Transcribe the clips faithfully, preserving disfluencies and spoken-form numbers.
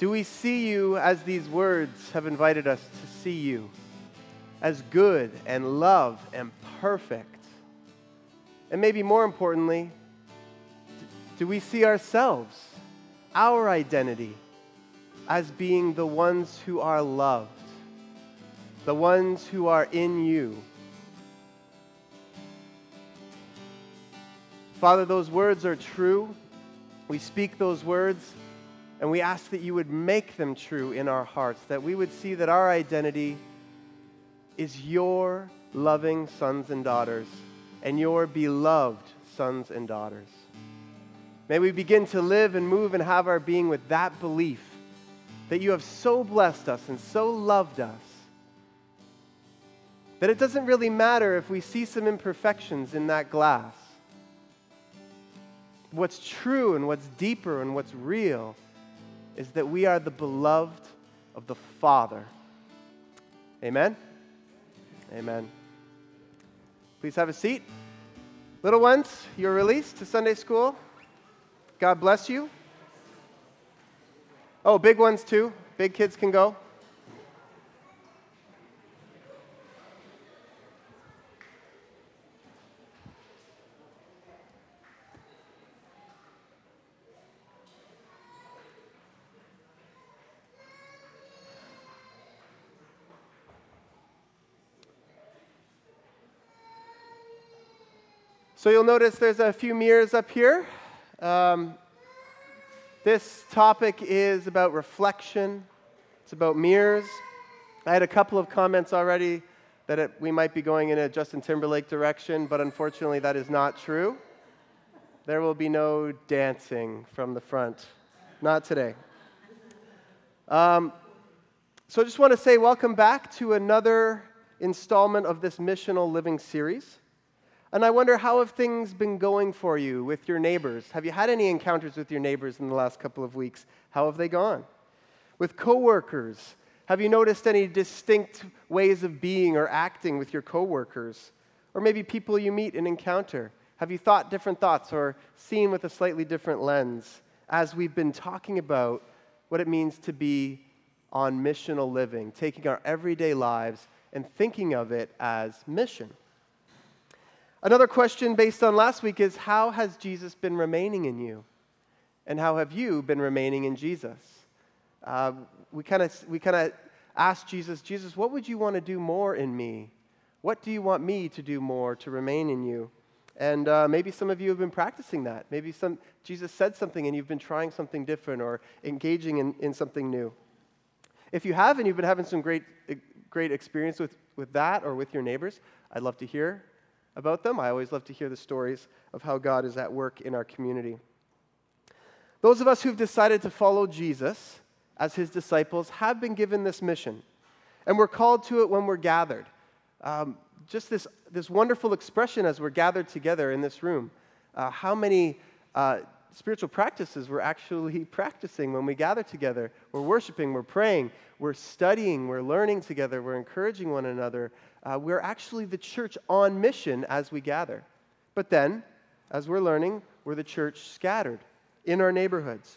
Do we see you as these words have invited us to see you? As good and love and perfect? And maybe more importantly, do we see ourselves, our identity, as being the ones who are loved, the ones who are in you? Father, those words are true. We speak those words, and we ask that you would make them true in our hearts, that we would see that our identity is your loving sons and daughters, and your beloved sons and daughters. May we begin to live and move and have our being with that belief that you have so blessed us and so loved us that it doesn't really matter if we see some imperfections in that glass. What's true and what's deeper and what's real is that we are the beloved of the Father. Amen? Amen. Please have a seat. Little ones, you're released to Sunday school. God bless you. Oh, big ones too. Big kids can go. So you'll notice there's a few mirrors up here. Um, this topic is about reflection. It's about mirrors. I had a couple of comments already that it, we might be going in a Justin Timberlake direction, but unfortunately that is not true. There will be no dancing from the front. Not today. Um, so I just want to say welcome back to another installment of this missional living series. And I wonder, how have things been going for you with your neighbors? Have you had any encounters with your neighbors in the last couple of weeks? How have they gone? With coworkers, have you noticed any distinct ways of being or acting with your coworkers? Or maybe people you meet and encounter? Have you thought different thoughts or seen with a slightly different lens as we've been talking about what it means to be on missional living, taking our everyday lives and thinking of it as mission? Another question based on last week is, how has Jesus been remaining in you? And how have you been remaining in Jesus? Uh, we kind of we kind of asked Jesus, Jesus, what would you want to do more in me? What do you want me to do more to remain in you? And uh, maybe some of you have been practicing that. Maybe some Jesus said something and you've been trying something different or engaging in, in something new. If you have and you've been having some great great experience with, with that or with your neighbors, I'd love to hear about them. I always love to hear the stories of how God is at work in our community. Those of us who've decided to follow Jesus as his disciples have been given this mission, and we're called to it when we're gathered. Um, just this, this wonderful expression as we're gathered together in this room. Uh, how many uh, spiritual practices we're actually practicing when we gather together. We're worshiping, we're praying, we're studying, we're learning together, we're encouraging one another. Uh, we're actually the church on mission as we gather. But then, as we're learning, we're the church scattered in our neighborhoods.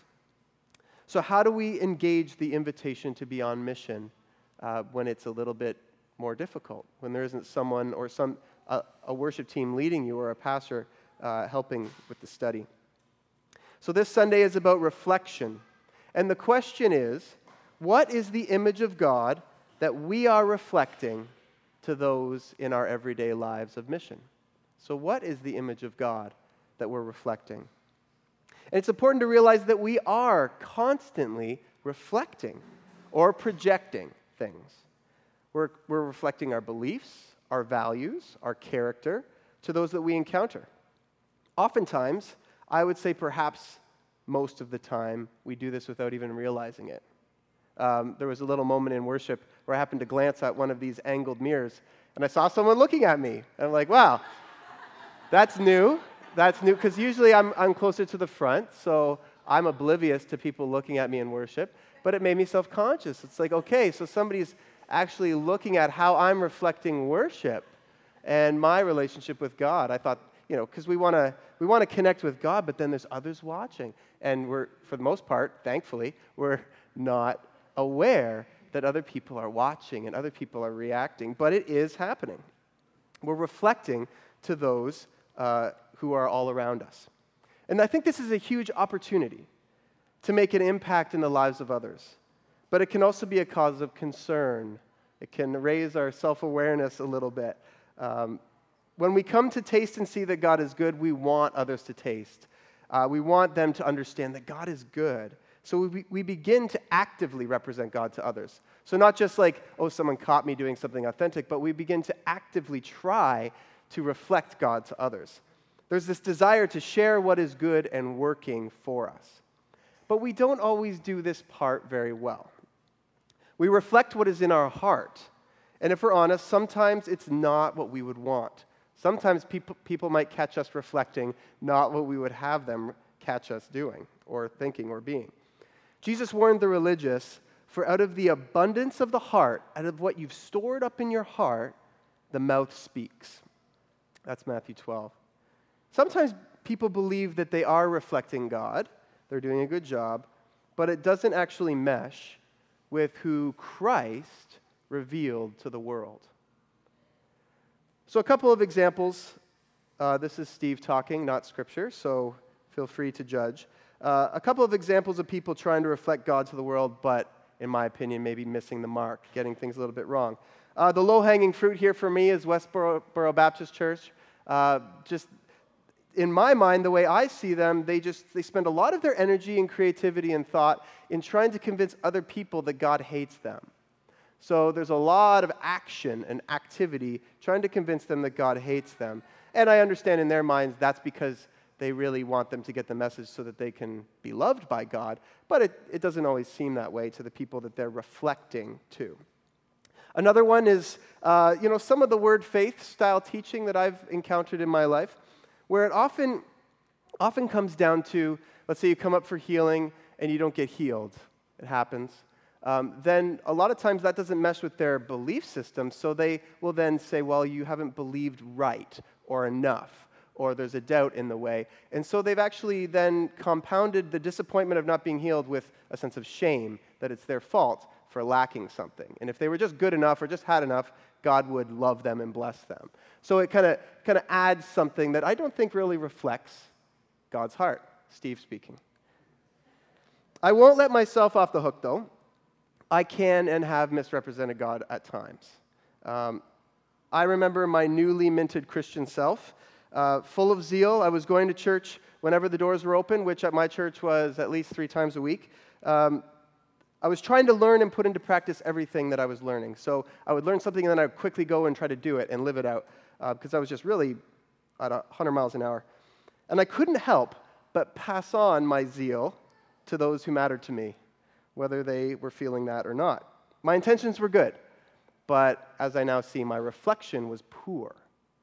So how do we engage the invitation to be on mission uh, when it's a little bit more difficult, when there isn't someone or some uh, a worship team leading you or a pastor uh, helping with the study? So this Sunday is about reflection. And the question is, what is the image of God that we are reflecting to those in our everyday lives of mission? So what is the image of God that we're reflecting? And it's important to realize that we are constantly reflecting or projecting things. We're, we're reflecting our beliefs, our values, our character to those that we encounter. Oftentimes, I would say perhaps most of the time, we do this without even realizing it. Um, there was a little moment in worship where I happened to glance at one of these angled mirrors, and I saw someone looking at me. And I'm like, wow, that's new. That's new, because usually I'm, I'm closer to the front, so I'm oblivious to people looking at me in worship, but it made me self-conscious. It's like, okay, so somebody's actually looking at how I'm reflecting worship and my relationship with God. I thought you know, because we want to we want to connect with God, but then there's others watching. And we're, for the most part, thankfully, we're not aware that other people are watching and other people are reacting. But it is happening. We're reflecting to those uh, who are all around us. And I think this is a huge opportunity to make an impact in the lives of others. But it can also be a cause of concern. It can raise our self-awareness a little bit. Um, when we come to taste and see that God is good, we want others to taste. Uh, we want them to understand that God is good. So we, we begin to actively represent God to others. So not just like, oh, someone caught me doing something authentic, but we begin to actively try to reflect God to others. There's this desire to share what is good and working for us. But we don't always do this part very well. We reflect what is in our heart. And if we're honest, sometimes it's not what we would want. Sometimes people, people might catch us reflecting not what we would have them catch us doing or thinking or being. Jesus warned the religious, for out of the abundance of the heart, out of what you've stored up in your heart, the mouth speaks. That's Matthew twelve. Sometimes people believe that they are reflecting God, they're doing a good job, but it doesn't actually mesh with who Christ revealed to the world. So a couple of examples. Uh, this is Steve talking, not Scripture, so feel free to judge. Uh, a couple of examples of people trying to reflect God to the world, but in my opinion, maybe missing the mark, getting things a little bit wrong. Uh, the low-hanging fruit here for me is Westboro Borough Baptist Church. Uh, just in my mind, the way I see them, they just they spend a lot of their energy and creativity and thought in trying to convince other people that God hates them. So there's a lot of action and activity trying to convince them that God hates them. And I understand in their minds that's because they really want them to get the message so that they can be loved by God. But it, it doesn't always seem that way to the people that they're reflecting to. Another one is, uh, you know, some of the word faith style teaching that I've encountered in my life, where it often, often comes down to, let's say you come up for healing and you don't get healed. It happens. Um, then a lot of times that doesn't mesh with their belief system, so they will then say, well, you haven't believed right or enough, or there's a doubt in the way. And so they've actually then compounded the disappointment of not being healed with a sense of shame, that it's their fault for lacking something. And if they were just good enough or just had enough, God would love them and bless them. So it kind of kind of adds something that I don't think really reflects God's heart. Steve speaking. I won't let myself off the hook, though. I can and have misrepresented God at times. Um, I remember my newly minted Christian self, uh, full of zeal. I was going to church whenever the doors were open, which at my church was at least three times a week. Um, I was trying to learn and put into practice everything that I was learning. So I would learn something and then I would quickly go and try to do it and live it out uh, because I was just really at one hundred miles an hour. And I couldn't help but pass on my zeal to those who mattered to me, whether they were feeling that or not. My intentions were good, but as I now see, my reflection was poor.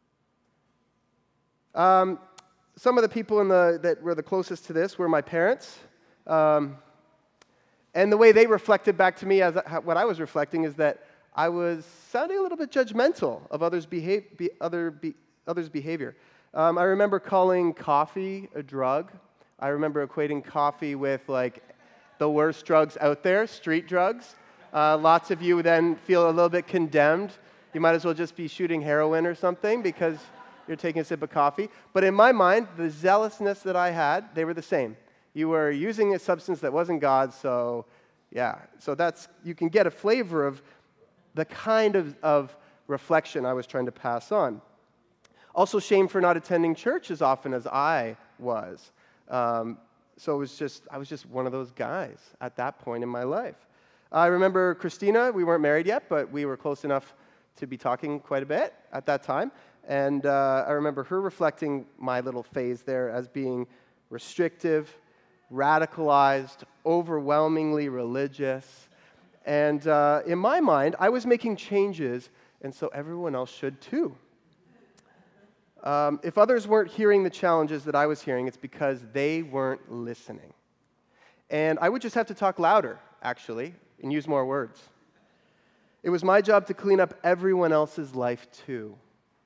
Um, some of the people in the, that were the closest to this were my parents. Um, and the way they reflected back to me as I, what I was reflecting is that I was sounding a little bit judgmental of others' behave, be, other be, others' behavior. Um, I remember calling coffee a drug. I remember equating coffee with like the worst drugs out there, street drugs. Uh, lots of you then feel a little bit condemned. You might as well just be shooting heroin or something because you're taking a sip of coffee. But in my mind, the zealousness that I had, they were the same. You were using a substance that wasn't God's, so yeah. So that's, you can get a flavor of the kind of, of reflection I was trying to pass on. Also, shame for not attending church as often as I was. Um, so it was just, I was just one of those guys at that point in my life. I remember Christina, we weren't married yet, but we were close enough to be talking quite a bit at that time. And uh, I remember her reflecting my little phase there as being restrictive, radicalized, overwhelmingly religious. And uh, in my mind, I was making changes, and so everyone else should too. Um, if others weren't hearing the challenges that I was hearing, it's because they weren't listening. And I would just have to talk louder, actually, and use more words. It was my job to clean up everyone else's life too.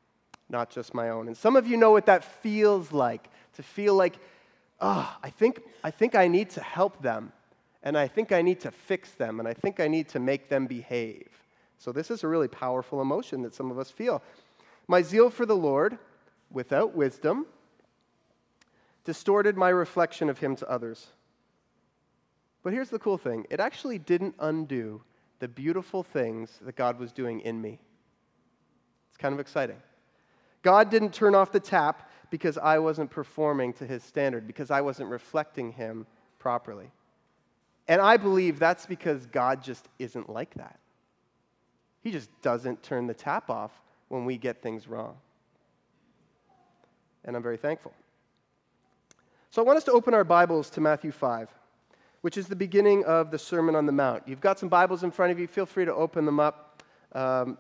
not just my own. And some of you know what that feels like, to feel like, oh, I think, I think I need to help them, and I think I need to fix them, and I think I need to make them behave. So this is a really powerful emotion that some of us feel. My zeal for the Lord, without wisdom, distorted my reflection of him to others. But here's the cool thing. It actually didn't undo the beautiful things that God was doing in me. It's kind of exciting. God didn't turn off the tap because I wasn't performing to his standard, because I wasn't reflecting him properly. And I believe that's because God just isn't like that. He just doesn't turn the tap off when we get things wrong. And I'm very thankful. So I want us to open our Bibles to Matthew five, which is the beginning of the Sermon on the Mount. You've got some Bibles in front of you. Feel free to open them up. Um,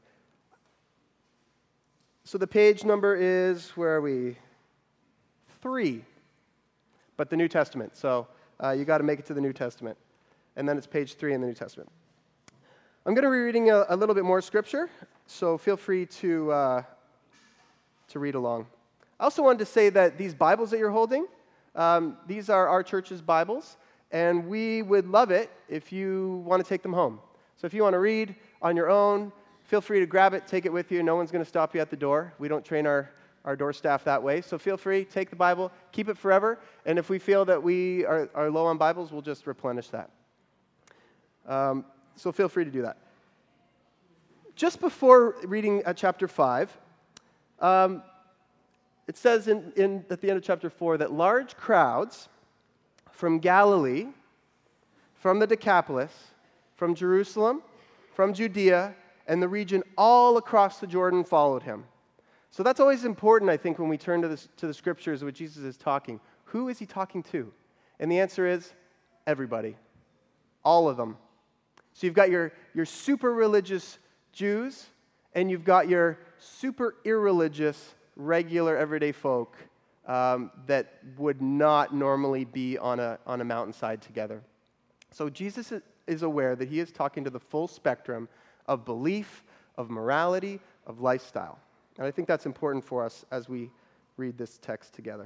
so the page number is, where are we? Three, but the New Testament. So uh, you got to make it to the New Testament. And then it's page three in the New Testament. I'm going to be reading a, a little bit more scripture, so feel free to, uh, to read along. I also wanted to say that these Bibles that you're holding, um, these are our church's Bibles, and we would love it if you want to take them home. So if you want to read on your own, feel free to grab it, take it with you. No one's going to stop you at the door. We don't train our, our door staff that way. So feel free, take the Bible, keep it forever, and if we feel that we are, are low on Bibles, we'll just replenish that. Um, so feel free to do that. Just before reading uh, chapter five, um, it says in, in, at the end of chapter four that large crowds from Galilee, from the Decapolis, from Jerusalem, from Judea, and the region all across the Jordan followed him. So that's always important, I think, when we turn to, this, to the scriptures when Jesus is talking. Who is he talking to? And the answer is everybody. All of them. So you've got your, your super religious Jews, and you've got your super irreligious, regular, everyday folk um, that would not normally be on a, on a mountainside together. So Jesus is aware that he is talking to the full spectrum of belief, of morality, of lifestyle. And I think that's important for us as we read this text together.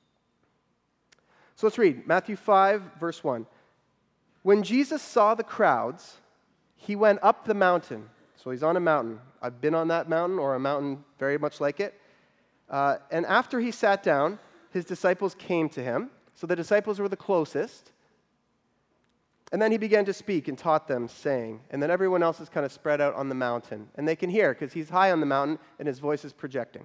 So let's read Matthew five, verse one. When Jesus saw the crowds, he went up the mountain. So he's on a mountain. I've been on that mountain, or a mountain very much like it. Uh, and after he sat down, his disciples came to him. So the disciples were the closest. And then he began to speak and taught them, saying, and then everyone else is kind of spread out on the mountain. And they can hear, because he's high on the mountain, and his voice is projecting.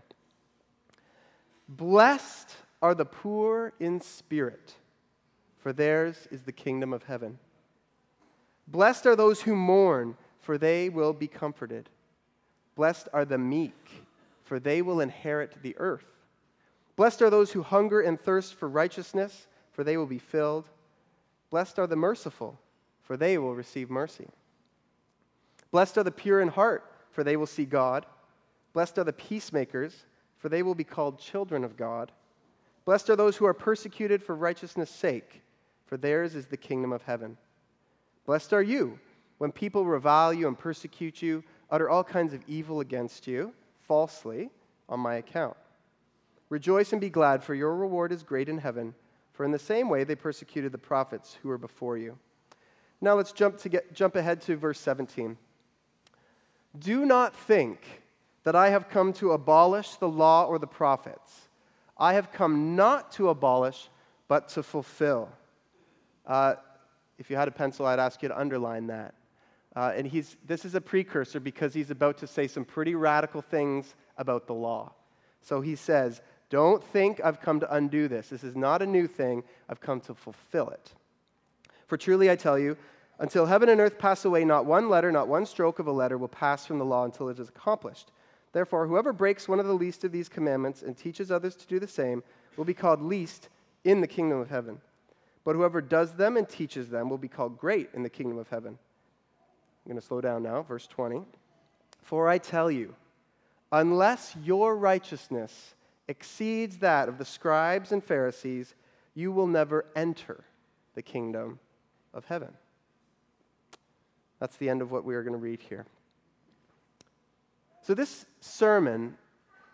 Blessed are the poor in spirit, for theirs is the kingdom of heaven. Blessed are those who mourn, for they will be comforted. Blessed are the meek, for they will inherit the earth. Blessed are those who hunger and thirst for righteousness, for they will be filled. Blessed are the merciful, for they will receive mercy. Blessed are the pure in heart, for they will see God. Blessed are the peacemakers, for they will be called children of God. Blessed are those who are persecuted for righteousness' sake, for theirs is the kingdom of heaven. Blessed are you when people revile you and persecute you, utter all kinds of evil against you, falsely, on my account. Rejoice and be glad, for your reward is great in heaven, for in the same way they persecuted the prophets who were before you. Now let's jump to get, jump ahead to verse seventeen. Do not think that I have come to abolish the law or the prophets. I have come not to abolish, but to fulfill. Uh, if you had a pencil, I'd ask you to underline that. Uh, and he's, this is a precursor because he's about to say some pretty radical things about the law. So he says, don't think I've come to undo this. This is not a new thing. I've come to fulfill it. For truly I tell you, until heaven and earth pass away, not one letter, not one stroke of a letter will pass from the law until it is accomplished. Therefore, whoever breaks one of the least of these commandments and teaches others to do the same will be called least in the kingdom of heaven. But whoever does them and teaches them will be called great in the kingdom of heaven. I'm going to slow down now, verse twenty. For I tell you, unless your righteousness exceeds that of the scribes and Pharisees, you will never enter the kingdom of heaven. That's the end of what we are going to read here. So this sermon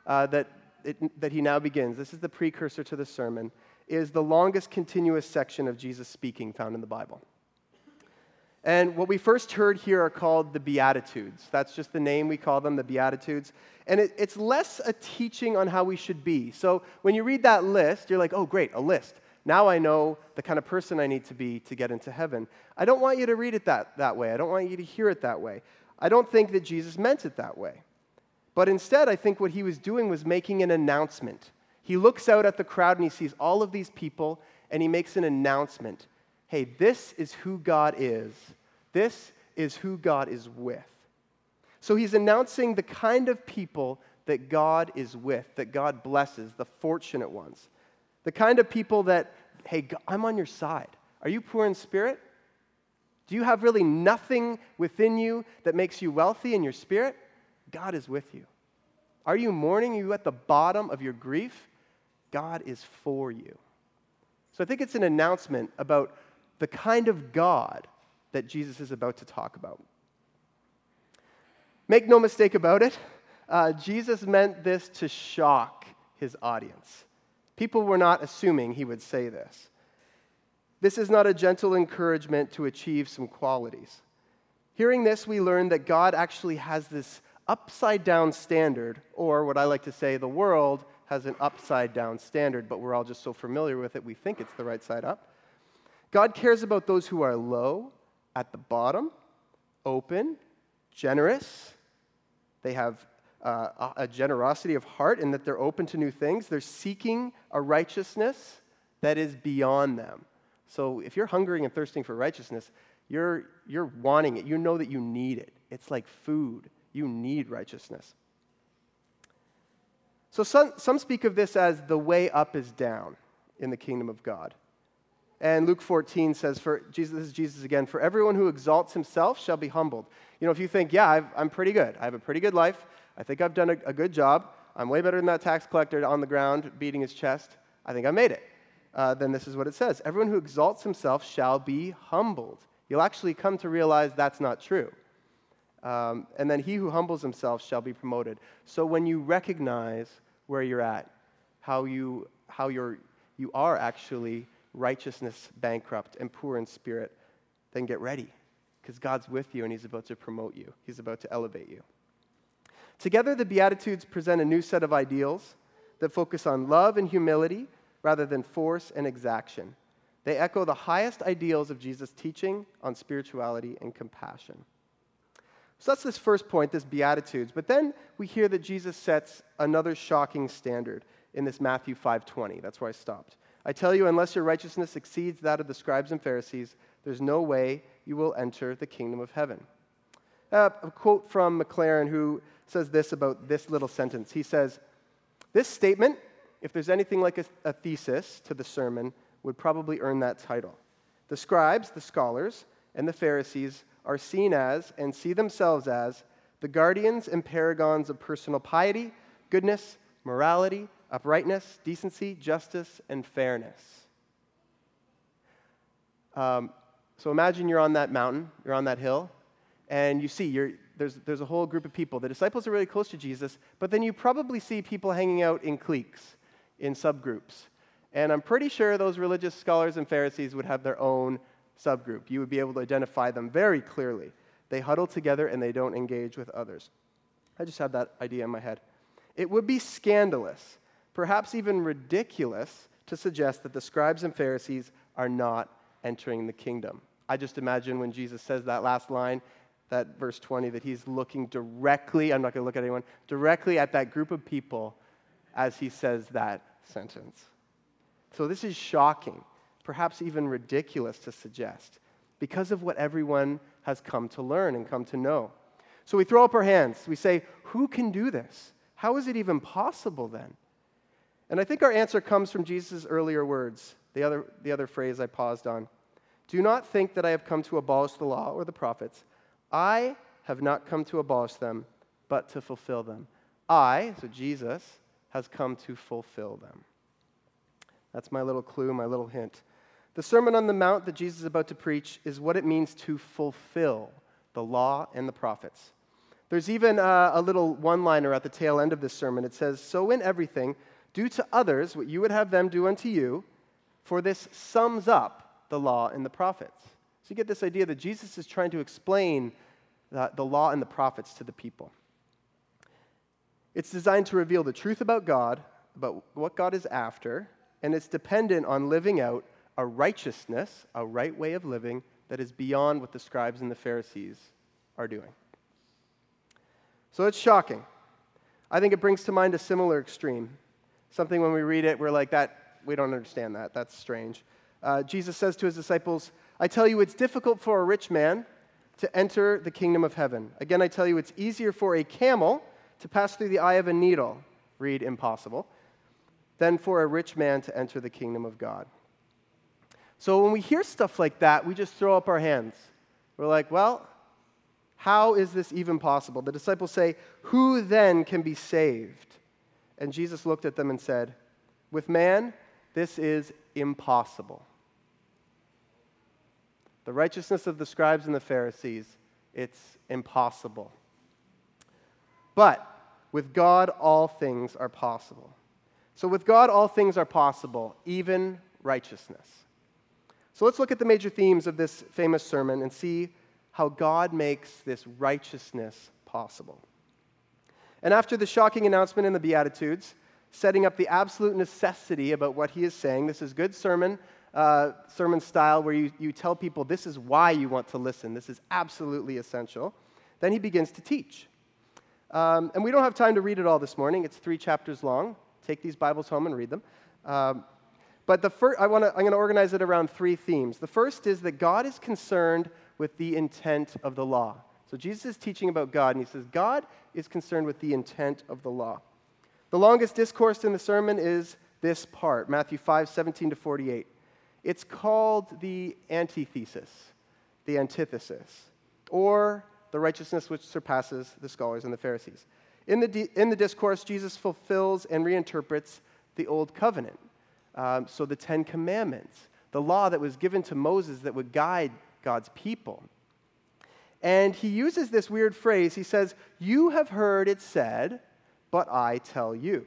uh, that, it, that he now begins, this is the precursor to the sermon, is the longest continuous section of Jesus speaking found in the Bible. And what we first heard here are called the Beatitudes. That's just the name we call them, the Beatitudes. And it, it's less a teaching on how we should be. So when you read that list, you're like, oh, great, a list. Now I know the kind of person I need to be to get into heaven. I don't want you to read it that, that way. I don't want you to hear it that way. I don't think that Jesus meant it that way. But instead, I think what he was doing was making an announcement. He looks out at the crowd and he sees all of these people, and he makes an announcement. Hey, this is who God is. This is who God is with. So he's announcing the kind of people that God is with, that God blesses, the fortunate ones. The kind of people that, hey, I'm on your side. Are you poor in spirit? Do you have really nothing within you that makes you wealthy in your spirit? God is with you. Are you mourning? Are you at the bottom of your grief? God is for you. So I think it's an announcement about the kind of God that Jesus is about to talk about. Make no mistake about it, uh, Jesus meant this to shock his audience. People were not assuming he would say this. This is not a gentle encouragement to achieve some qualities. Hearing this, we learn that God actually has this upside-down standard, or what I like to say, the world has an upside-down standard, but we're all just so familiar with it, we think it's the right side up. God cares about those who are low, at the bottom, open, generous. They have uh, a generosity of heart in that they're open to new things. They're seeking a righteousness that is beyond them. So if you're hungering and thirsting for righteousness, you're, you're wanting it. You know that you need it. It's like food. You need righteousness. So some, some speak of this as the way up is down in the kingdom of God. And Luke fourteen says, "For Jesus, this is Jesus again, for everyone who exalts himself shall be humbled." You know, if you think, yeah, I've, I'm pretty good. I have a pretty good life. I think I've done a, a good job. I'm way better than that tax collector on the ground beating his chest. I think I made it. Uh, then this is what it says. Everyone who exalts himself shall be humbled. You'll actually come to realize that's not true. Um, and then he who humbles himself shall be promoted. So when you recognize where you're at, how you how you're you are actually righteousness bankrupt and poor in spirit, then get ready, because God's with you and he's about to promote you. He's about to elevate you. Together, the Beatitudes present a new set of ideals that focus on love and humility rather than force and exaction. They echo the highest ideals of Jesus' teaching on spirituality and compassion. So that's this first point, this Beatitudes. But then we hear that Jesus sets another shocking standard in this Matthew five twenty. That's where I stopped. I tell you, unless your righteousness exceeds that of the scribes and Pharisees, there's no way you will enter the kingdom of heaven. Uh, a quote from McLaren who says this about this little sentence. He says, this statement, if there's anything like a, a thesis to the sermon, would probably earn that title. The scribes, the scholars, and the Pharisees are seen as, and see themselves as, the guardians and paragons of personal piety, goodness, morality, uprightness, decency, justice, and fairness. Um, so imagine you're on that mountain, you're on that hill, and you see you're, there's, there's a whole group of people. The disciples are really close to Jesus, but then you probably see people hanging out in cliques, in subgroups. And I'm pretty sure those religious scholars and Pharisees would have their own subgroup. You would be able to identify them very clearly. They huddle together and they don't engage with others. I just had that idea in my head. It would be scandalous, perhaps even ridiculous, to suggest that the scribes and Pharisees are not entering the kingdom. I just imagine when Jesus says that last line, that verse twenty, that he's looking directly, I'm not going to look at anyone, directly at that group of people as he says that sentence. So this is shocking, perhaps even ridiculous to suggest, because of what everyone has come to learn and come to know. So we throw up our hands. We say, who can do this? How is it even possible then? And I think our answer comes from Jesus' earlier words, the other, the other phrase I paused on. Do not think that I have come to abolish the law or the prophets. I have not come to abolish them, but to fulfill them. I, so Jesus, has come to fulfill them. That's my little clue, my little hint. The Sermon on the Mount that Jesus is about to preach is what it means to fulfill the law and the prophets. There's even a, a little one-liner at the tail end of this sermon. It says, "So in everything, do to others what you would have them do unto you, for this sums up the law and the prophets." So you get this idea that Jesus is trying to explain the, the law and the prophets to the people. It's designed to reveal the truth about God, about what God is after, and it's dependent on living out a righteousness, a right way of living that is beyond what the scribes and the Pharisees are doing. So it's shocking. I think it brings to mind a similar extreme. Something when we read it, we're like, that, we don't understand that. That's strange. Uh, Jesus says to his disciples, "I tell you, it's difficult for a rich man to enter the kingdom of heaven. Again, I tell you, it's easier for a camel to pass through the eye of a needle," read impossible, "than for a rich man to enter the kingdom of God." So when we hear stuff like that, we just throw up our hands. We're like, well, how is this even possible? The disciples say, "Who then can be saved?" And Jesus looked at them and said, "With man, this is impossible." The righteousness of the scribes and the Pharisees, it's impossible. But with God, all things are possible. So with God, all things are possible, even righteousness. So let's look at the major themes of this famous sermon and see how God makes this righteousness possible. And after the shocking announcement in the Beatitudes, setting up the absolute necessity about what he is saying, this is good sermon, uh, sermon style where you, you tell people this is why you want to listen. This is absolutely essential. Then he begins to teach. Um, and we don't have time to read it all this morning. It's three chapters long. Take these Bibles home and read them. Um, but the fir- I wanna, I'm going to organize it around three themes. The first is that God is concerned with the intent of the law. So Jesus is teaching about God, and he says God is concerned with the intent of the law. The longest discourse in the sermon is this part, Matthew five, seventeen to forty-eight. It's called the antithesis, the antithesis, or the righteousness which surpasses the scholars and the Pharisees. In the, di- in the discourse, Jesus fulfills and reinterprets the Old Covenant. Um, so the Ten Commandments, the law that was given to Moses that would guide God's people. And he uses this weird phrase. He says, "You have heard it said, but I tell you."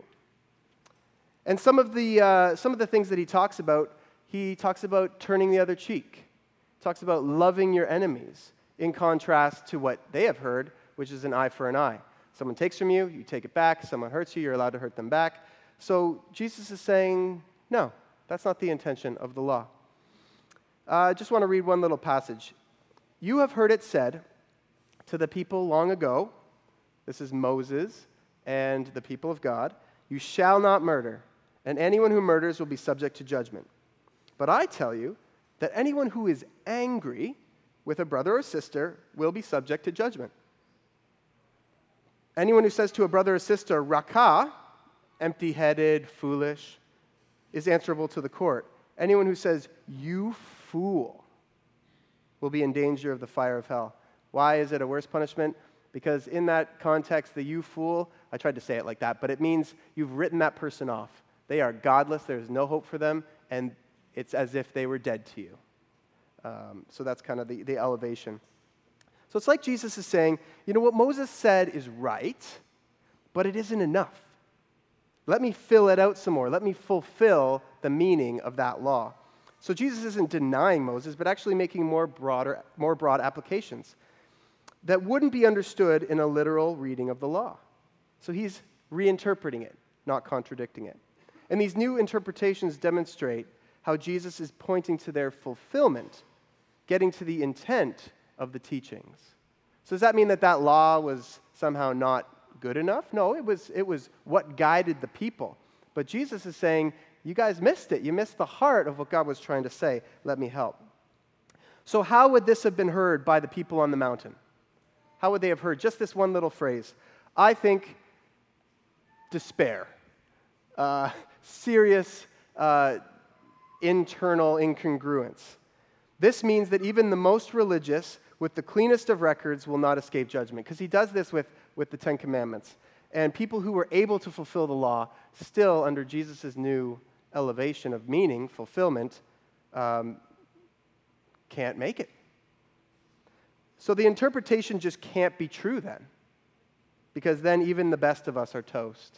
And some of the uh, some of the things that he talks about, he talks about turning the other cheek. He talks about loving your enemies, in contrast to what they have heard, which is an eye for an eye. Someone takes from you, you take it back. Someone hurts you, you're allowed to hurt them back. So Jesus is saying, no, that's not the intention of the law. Uh, I just want to read one little passage. "You have heard it said to the people long ago," this is Moses and the people of God, "You shall not murder, and anyone who murders will be subject to judgment. But I tell you that anyone who is angry with a brother or sister will be subject to judgment. Anyone who says to a brother or sister, 'Raka,' empty-headed, foolish, is answerable to the court. Anyone who says, 'You fool,' will be in danger of the fire of hell." Why is it a worse punishment? Because in that context, the "you fool," I tried to say it like that, but it means you've written that person off. They are godless, there's no hope for them, and it's as if they were dead to you. Um, so that's kind of the, the elevation. So it's like Jesus is saying, you know, what Moses said is right, but it isn't enough. Let me fill it out some more. Let me fulfill the meaning of that law. So Jesus isn't denying Moses, but actually making more broader, more broad applications that wouldn't be understood in a literal reading of the law. So he's reinterpreting it, not contradicting it. And these new interpretations demonstrate how Jesus is pointing to their fulfillment, getting to the intent of the teachings. So does that mean that that law was somehow not good enough? No, it was, it was what guided the people. But Jesus is saying, you guys missed it. You missed the heart of what God was trying to say. Let me help. So how would this have been heard by the people on the mountain? How would they have heard just this one little phrase? I think despair. Uh, serious uh, internal incongruence. This means that even the most religious, with the cleanest of records, will not escape judgment. Because he does this with, with the Ten Commandments. And people who were able to fulfill the law, still under Jesus' new elevation of meaning, fulfillment, um, can't make it. So the interpretation just can't be true then. because then even the best of us are toast.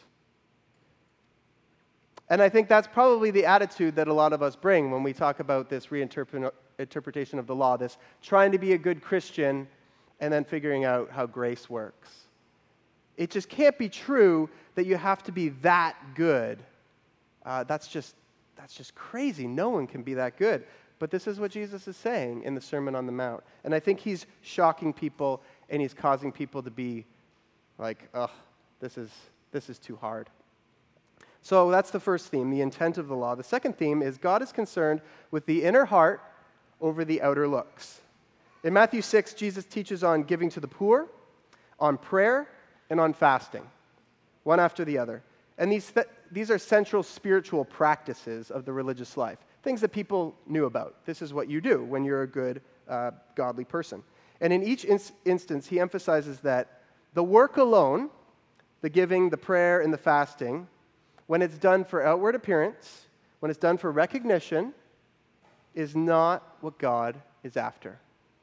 And I think that's probably the attitude that a lot of us bring when we talk about this reinterpretation of the law, this trying to be a good Christian and then figuring out how grace works. It just can't be true that you have to be that good. Uh, that's just that's just crazy. No one can be that good. But this is what Jesus is saying in the Sermon on the Mount. And I think he's shocking people and he's causing people to be like, ugh, this is this is too hard. So that's the first theme, the intent of the law. The second theme is God is concerned with the inner heart over the outer looks. In Matthew six, Jesus teaches on giving to the poor, on prayer, and on fasting, one after the other. And these, th- these are central spiritual practices of the religious life, things that people knew about. This is what you do when you're a good, uh, godly person. And in each in- instance, he emphasizes that the work alone, the giving, the prayer, and the fasting, when it's done for outward appearance, when it's done for recognition, is not what God is after.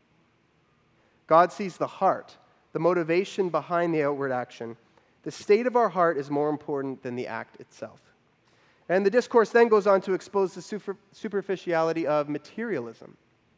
God sees the heart, the motivation behind the outward action. The state of our heart is more important than the act itself. And the discourse then goes on to expose the super, superficiality of materialism.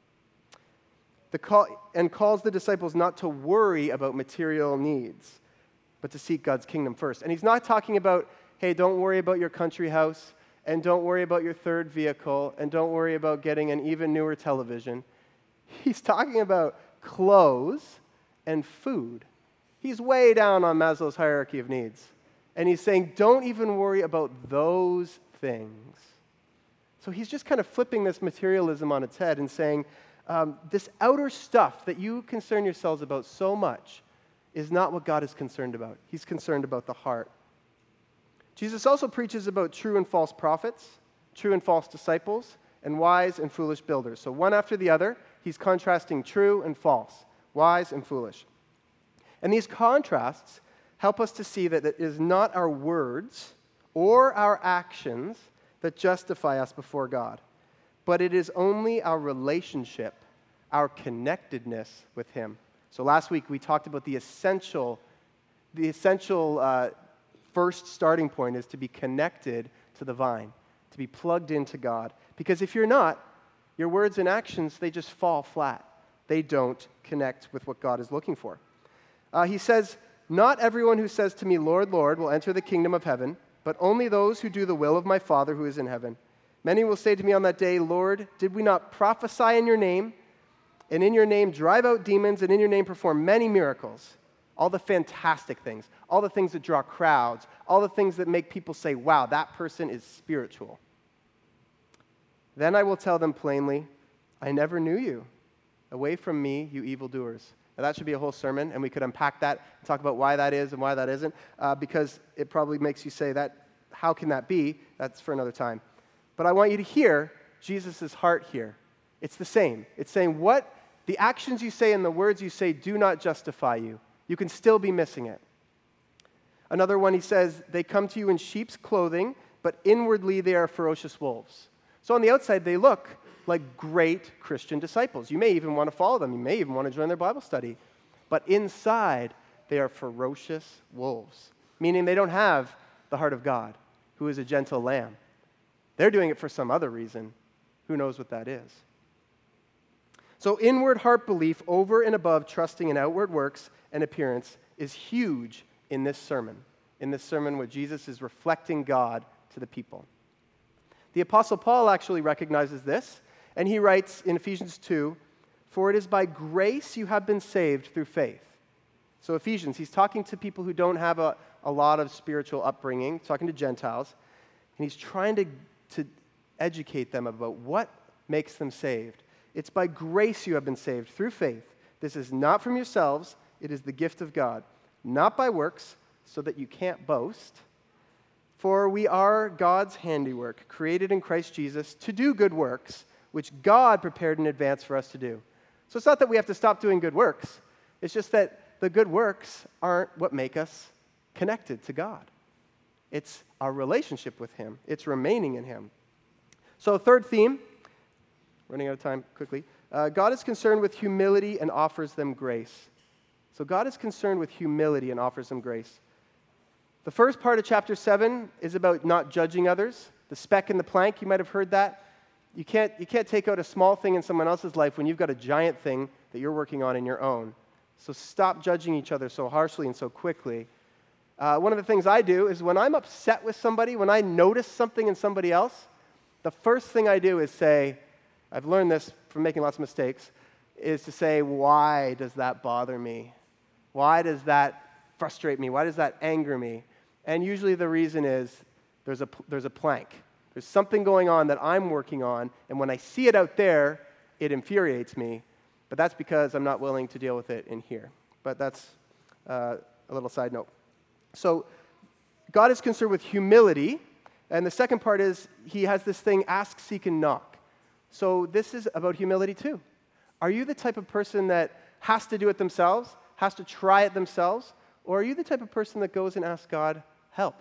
The call, and calls the disciples not to worry about material needs, but to seek God's kingdom first. And he's not talking about, hey, don't worry about your country house, and don't worry about your third vehicle, and don't worry about getting an even newer television. He's talking about clothes and food. He's way down on Maslow's hierarchy of needs. And he's saying, don't even worry about those things. So he's just kind of flipping this materialism on its head and saying, um, this outer stuff that you concern yourselves about so much is not what God is concerned about. He's concerned about the heart. Jesus also preaches about true and false prophets, true and false disciples, and wise and foolish builders. So one after the other, he's contrasting true and false, wise and foolish. And these contrasts help us to see that it is not our words or our actions that justify us before God, but it is only our relationship, our connectedness with him. So last week we talked about the essential, the essential uh, first starting point is to be connected to the vine, to be plugged into God. Because if you're not, your words and actions, they just fall flat. They don't connect with what God is looking for. Uh, he says, not everyone who says to me, Lord, Lord, will enter the kingdom of heaven, but only those who do the will of my Father who is in heaven. Many will say to me on that day, Lord, did we not prophesy in your name, and in your name drive out demons, and in your name perform many miracles? All the fantastic things, all the things that draw crowds, all the things that make people say, wow, that person is spiritual. Then I will tell them plainly, I never knew you. Away from me, you evildoers. Now, that should be a whole sermon, and we could unpack that and talk about why that is and why that isn't, uh, because it probably makes you say, that. How can that be? That's for another time. But I want you to hear Jesus' heart here. It's the same. It's saying what the actions you say and the words you say do not justify you. You can still be missing it. Another one, he says, they come to you in sheep's clothing, but inwardly they are ferocious wolves. So on the outside, they look like great Christian disciples. You may even want to follow them. You may even want to join their Bible study. But inside, they are ferocious wolves, meaning they don't have the heart of God, who is a gentle lamb. They're doing it for some other reason. Who knows what that is? So inward heart belief over and above trusting in outward works and appearance is huge in this sermon, in this sermon where Jesus is reflecting God to the people. The Apostle Paul actually recognizes this, and he writes in Ephesians two, for it is by grace you have been saved through faith. So Ephesians, he's talking to people who don't have a, a lot of spiritual upbringing, talking to Gentiles, and he's trying to, to educate them about what makes them saved. It's by grace you have been saved through faith. This is not from yourselves, it is the gift of God, not by works, so that you can't boast. For we are God's handiwork, created in Christ Jesus to do good works, which God prepared in advance for us to do. So it's not that we have to stop doing good works. It's just that the good works aren't what make us connected to God. It's our relationship with him. It's remaining in him. So third theme, running out of time quickly. Uh, God is concerned with humility and offers them grace. So God is concerned with humility and offers them grace. The first part of chapter seven is about not judging others. The speck in the plank, you might have heard that. You can't, you can't take out a small thing in someone else's life when you've got a giant thing that you're working on in your own. So stop judging each other so harshly and so quickly. Uh, one of the things I do is when I'm upset with somebody, when I notice something in somebody else, the first thing I do is say, I've learned this from making lots of mistakes, is to say, why does that bother me? Why does that frustrate me? Why does that anger me? And usually the reason is there's a, there's a plank. There's something going on that I'm working on, and when I see it out there, it infuriates me. But that's because I'm not willing to deal with it in here. But that's uh, a little side note. So God is concerned with humility, and the second part is he has this thing, ask, seek, and knock. So this is about humility too. Are you the type of person that has to do it themselves, has to try it themselves, or are you the type of person that goes and asks God, help?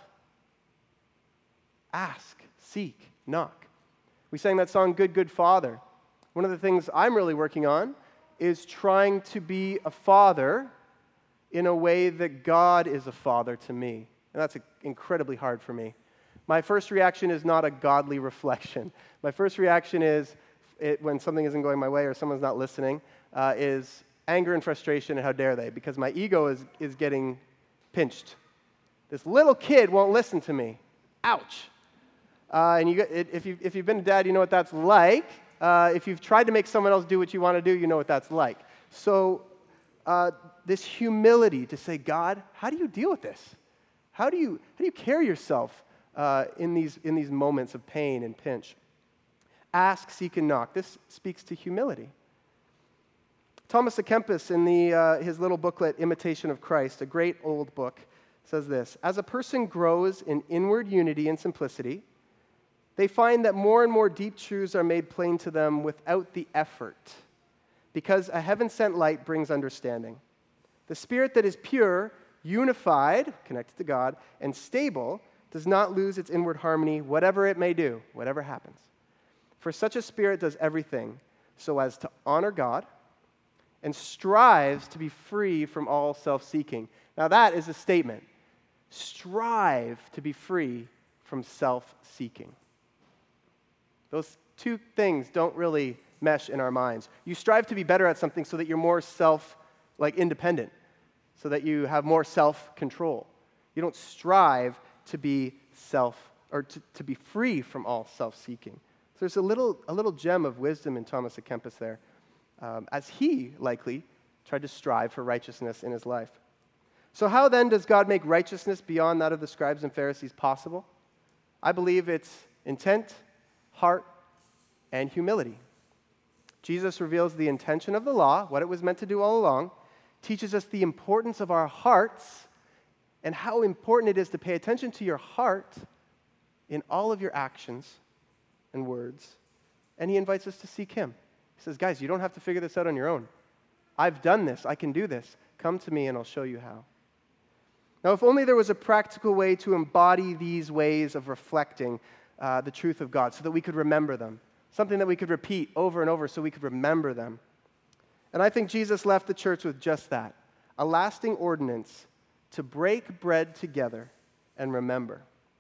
Ask, seek, knock. We sang that song, Good, Good Father. One of the things I'm really working on is trying to be a father in a way that God is a father to me. And that's incredibly hard for me. My first reaction is not a godly reflection. My first reaction is, it, when something isn't going my way or someone's not listening, uh, is anger and frustration and how dare they, because my ego is, is getting pinched. This little kid won't listen to me. Ouch. Uh, and you, if, you, if you've been a dad, you know what that's like. Uh, if you've tried to make someone else do what you want to do, you know what that's like. So uh, this humility to say, God, how do you deal with this? How do you, how do you carry yourself uh, in, these, in these moments of pain and pinch? Ask, seek, and knock. This speaks to humility. Thomas à Kempis, in the, uh, his little booklet, Imitation of Christ, a great old book, says this: as a person grows in inward unity and simplicity, they find that more and more deep truths are made plain to them without the effort, because a heaven-sent light brings understanding. The spirit that is pure, unified, connected to God, and stable does not lose its inward harmony, whatever it may do, whatever happens. For such a spirit does everything so as to honor God and strives to be free from all self-seeking. Now that is a statement. Strive to be free from self-seeking. Those two things don't really mesh in our minds. You strive to be better at something so that you're more self, like independent, so that you have more self-control. You don't strive to be self, or to, to be free from all self-seeking. So there's a little, a little gem of wisdom in Thomas à Kempis there, um, as he likely tried to strive for righteousness in his life. So how then does God make righteousness beyond that of the scribes and Pharisees possible? I believe it's intent, heart, and humility. Jesus reveals the intention of the law, what it was meant to do all along, teaches us the importance of our hearts and how important it is to pay attention to your heart in all of your actions and words, and he invites us to seek him. He says, guys, you don't have to figure this out on your own. I've done this. I can do this. Come to me and I'll show you how. Now, if only there was a practical way to embody these ways of reflecting uh, the truth of God so that we could remember them, something that we could repeat over and over so we could remember them. And I think Jesus left the church with just that, a lasting ordinance to break bread together and remember.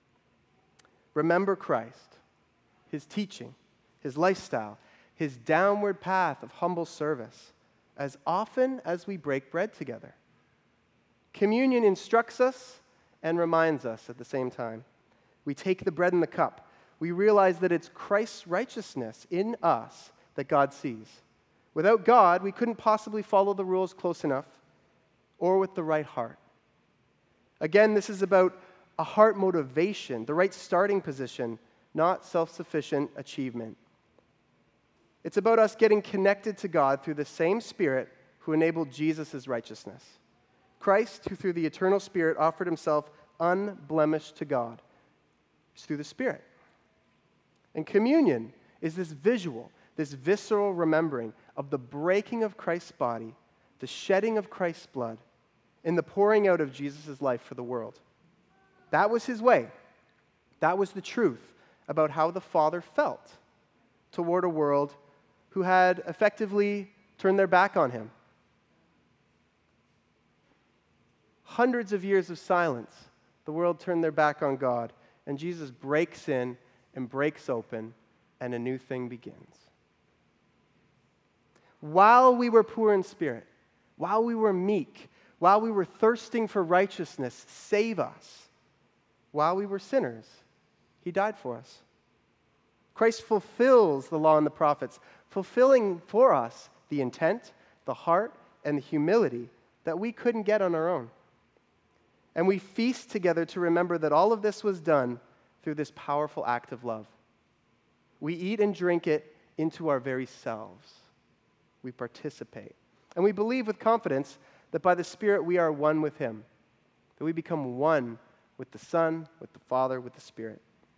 Remember Christ, his teaching, his lifestyle, his downward path of humble service, as often as we break bread together. Communion instructs us and reminds us at the same time. We take the bread and the cup. We realize that it's Christ's righteousness in us that God sees. Without God, we couldn't possibly follow the rules close enough or with the right heart. Again, this is about a heart motivation, the right starting position, not self-sufficient achievement. It's about us getting connected to God through the same Spirit who enabled Jesus' righteousness. Christ, who through the eternal Spirit offered himself unblemished to God, is through the Spirit. And communion is this visual, this visceral remembering of the breaking of Christ's body, the shedding of Christ's blood, and the pouring out of Jesus' life for the world. That was his way. That was the truth about how the Father felt toward a world who had effectively turned their back on him. hundreds of years of silence, the world turned their back on God, and Jesus breaks in and breaks open, and a new thing begins. While we were poor in spirit, while we were meek, while we were thirsting for righteousness, save us. While we were sinners, he died for us. Christ fulfills the law and the prophets, fulfilling for us the intent, the heart, and the humility that we couldn't get on our own. And we feast together to remember that all of this was done through this powerful act of love. We eat and drink it into our very selves. We participate. And we believe with confidence that by the Spirit we are one with him, that we become one with the Son, with the Father, with the Spirit.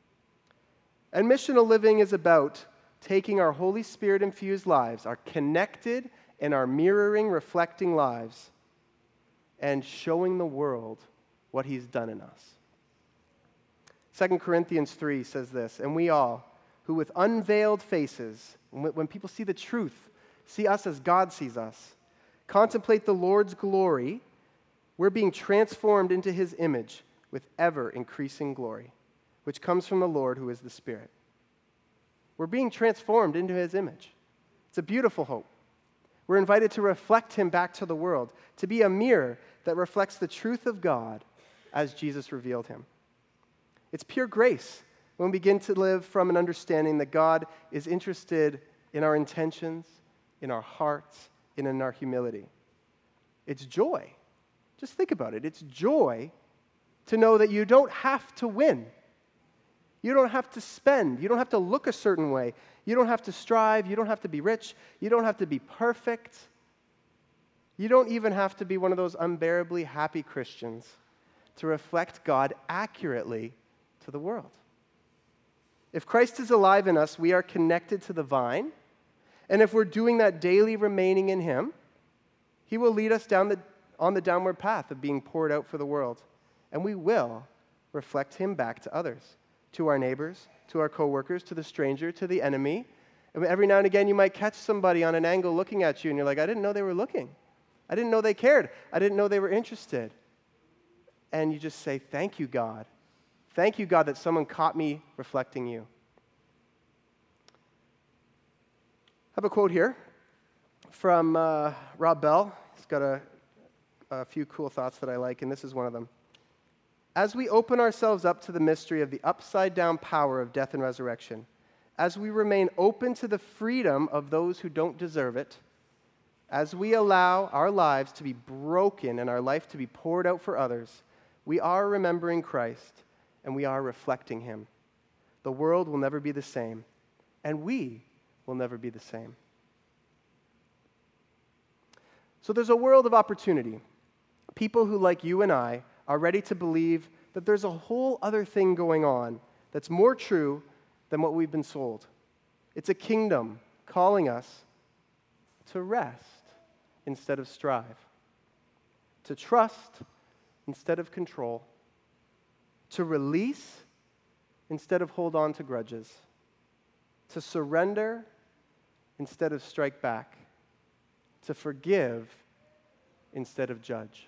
And missional living is about taking our Holy Spirit-infused lives, our connected and our mirroring, reflecting lives, and showing the world what he's done in us. Second Corinthians three says this, and we all, who with unveiled faces, when people see the truth, see us as God sees us, contemplate the Lord's glory, we're being transformed into his image with ever-increasing glory, which comes from the Lord who is the Spirit. We're being transformed into his image. It's a beautiful hope. We're invited to reflect him back to the world, to be a mirror that reflects the truth of God as Jesus revealed him. It's pure grace when we begin to live from an understanding that God is interested in our intentions, in our hearts, and in our humility. It's joy. Just think about it. It's joy to know that you don't have to win. You don't have to spend. You don't have to look a certain way. You don't have to strive. You don't have to be rich. You don't have to be perfect. You don't even have to be one of those unbearably happy Christians to reflect God accurately to the world. If Christ is alive in us, we are connected to the vine. And if we're doing that daily remaining in him, he will lead us down the, on the downward path of being poured out for the world. And we will reflect him back to others, to our neighbors, to our coworkers, to the stranger, to the enemy. And every now and again, you might catch somebody on an angle looking at you, and you're like, I didn't know they were looking. I didn't know they cared. I didn't know they were interested. And you just say, thank you, God. Thank you, God, that someone caught me reflecting you. I have a quote here from uh, Rob Bell. He's got a, a few cool thoughts that I like, and this is one of them. As we open ourselves up to the mystery of the upside-down power of death and resurrection, as we remain open to the freedom of those who don't deserve it, as we allow our lives to be broken and our life to be poured out for others, we are remembering Christ and we are reflecting him. The world will never be the same, and we will never be the same. So there's a world of opportunity. People who, like you and I, are ready to believe that there's a whole other thing going on that's more true than what we've been sold. It's a kingdom calling us to rest instead of strive, to trust instead of control, to release instead of hold on to grudges, to surrender instead of strike back, to forgive instead of judge.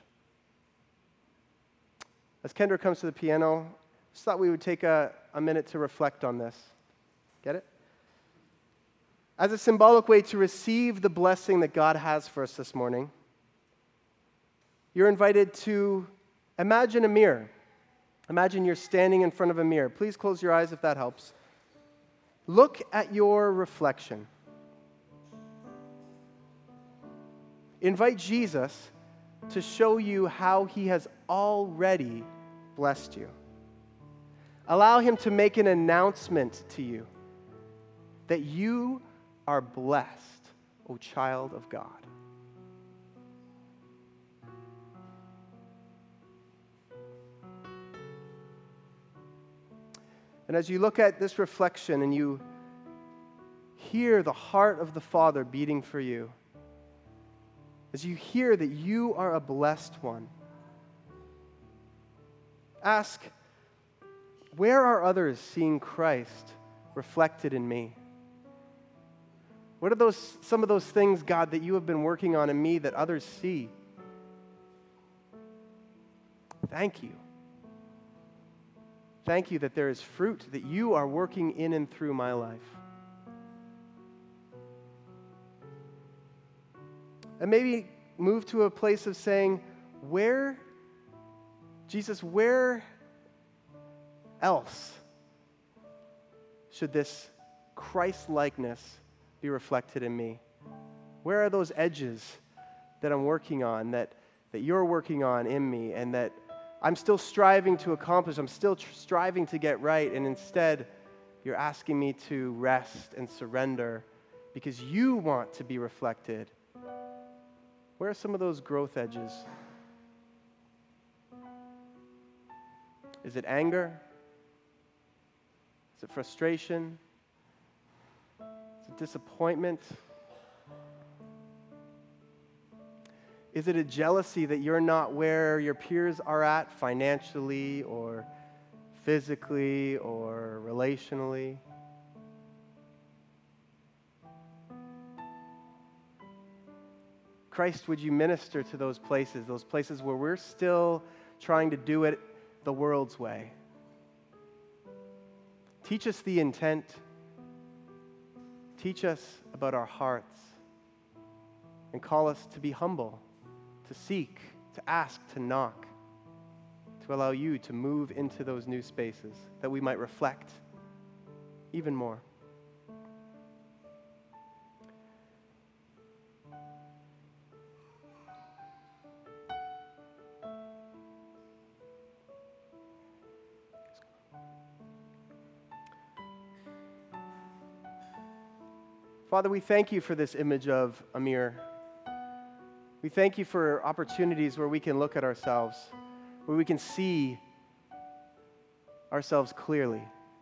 As Kendra comes to the piano, just thought we would take a, a minute to reflect on this. Get it? As a symbolic way to receive the blessing that God has for us this morning, you're invited to imagine a mirror. Imagine you're standing in front of a mirror. Please close your eyes if that helps. Look at your reflection. Invite Jesus to show you how he has already blessed you. Allow him to make an announcement to you that you are blessed, O child of God. And as you look at this reflection and you hear the heart of the Father beating for you, as you hear that you are a blessed one, ask, where are others seeing Christ reflected in me? What are those some of those things, God, that you have been working on in me that others see? Thank you. Thank you that there is fruit that you are working in and through my life. And maybe move to a place of saying, where, Jesus, where else should this Christ-likeness be reflected in me? Where are those edges that I'm working on, that, that you're working on in me, and that I'm still striving to accomplish, I'm still tr- striving to get right, and instead you're asking me to rest and surrender because you want to be reflected? Where are some of those growth edges? Is it anger? Is it frustration? Is it disappointment? Is it a jealousy that you're not where your peers are at financially or physically or relationally? Christ, would you minister to those places, those places where we're still trying to do it the world's way? Teach us the intent. Teach us about our hearts. And call us to be humble, to seek, to ask, to knock, to allow you to move into those new spaces that we might reflect even more. Father, we thank you for this image of a mirror. We thank you for opportunities where we can look at ourselves, where we can see ourselves clearly.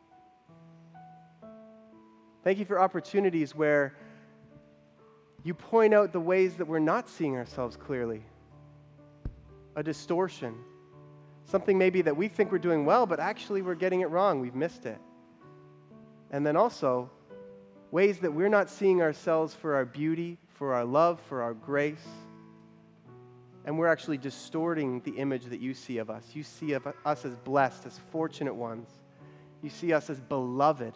Thank you for opportunities where you point out the ways that we're not seeing ourselves clearly. A distortion. Something maybe that we think we're doing well, but actually we're getting it wrong. We've missed it. And then also, ways that we're not seeing ourselves for our beauty, for our love, for our grace. And we're actually distorting the image that you see of us. You see of us as blessed, as fortunate ones. You see us as beloved.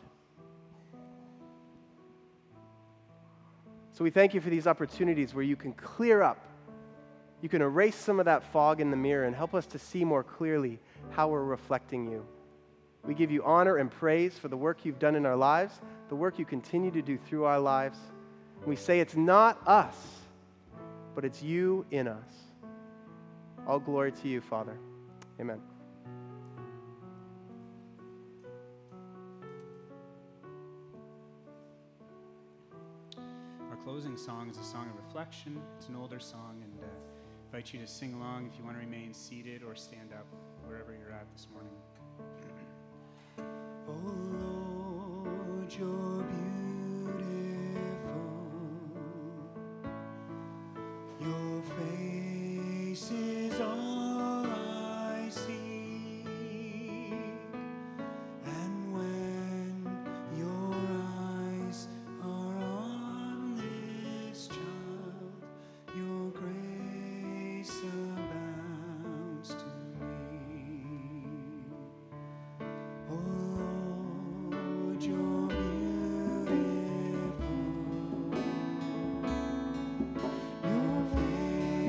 So we thank you for these opportunities where you can clear up, you can erase some of that fog in the mirror and help us to see more clearly how we're reflecting you. We give you honor and praise for the work you've done in our lives, the work you continue to do through our lives. We say it's not us, but it's you in us. All glory to you, Father. Amen. Our closing song is a song of reflection. It's an older song, and uh, I invite you to sing along if you want to remain seated or stand up, wherever you're at this morning. Oh Lord, you're beautiful. Your face is all I seek. And when your eyes are on this child, your grace abounds to me. Oh Lord, you're beautiful. Your face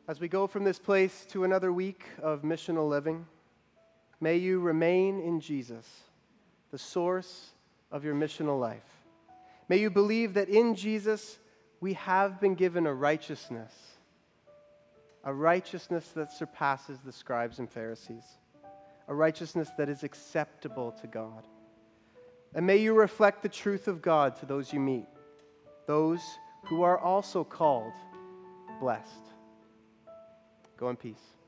As we go from this place to another week of missional living, may you remain in Jesus, the source of your missional life. May you believe that in Jesus we have been given a righteousness, a righteousness that surpasses the scribes and Pharisees, a righteousness that is acceptable to God. And may you reflect the truth of God to those you meet, those who are also called blessed. Go in peace.